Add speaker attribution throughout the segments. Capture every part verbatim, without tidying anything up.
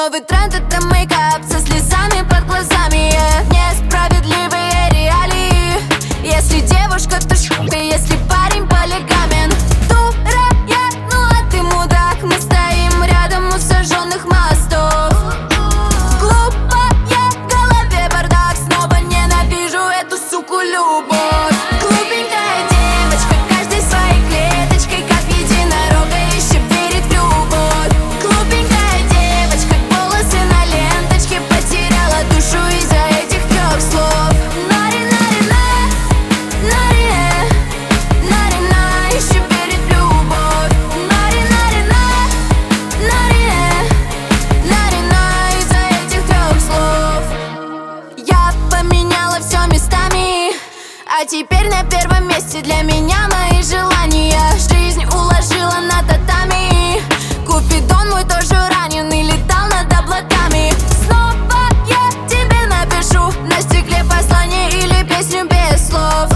Speaker 1: Новый тренд — это мейкап со слезами под глазами. Несправедливые реалии. Если девушка, то ш**ка, если парень полигамен. Дура я, ну а ты мудак. Мы стоим рядом у сожженных мостов. Глупая, в голове бардак. Снова ненавижу эту суку любовь. Глупенькая девочка, каждой своей клеточкой, как единорога, еще верит в любовь. Глупенькая девочка, волосы на ленточке, потеряла душу из-за этих трех слов. Нари-нари-на, нари, нари-на, еще верит в любовь. Нари-нари-на, нари, нари-на, из-за этих трех слов. Я поменяла все местами, а теперь на первом месте для меня мои желания. Жизнь уложила на татами. Купидон мой тоже раненый, летал над облаками. Снова я тебе напишу на стекле послание или песню без слов.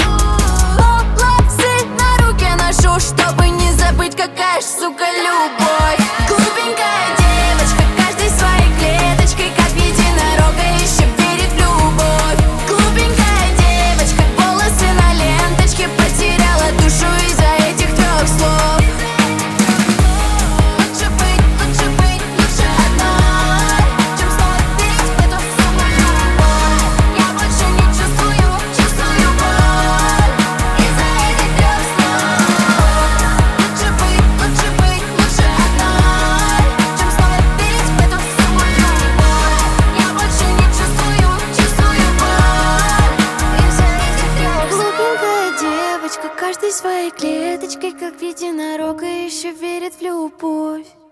Speaker 1: Волосы на руке ношу, чтобы не забыть, какая ж, сука, любовь. Глупенькая девочка, каждой своей клеточкой, как единорога, еще верит в любовь. Глупенькая девочка, волосы на ленточке, потеряла душу из-за этих трех слов. Лучше быть, лучше быть, лучше одной, чем снова верить в эту суку любовь. Я больше не чувствую, чувствую боль из-за этих трех слов. Лучше быть, лучше быть, лучше одной, чем снова верить в эту суку любовь. Я больше не чувствую, чувствую боль из-за этих трех слов. Глупенькая девочка, каждой своей клеточкой, как единорога, еще верит в любовь.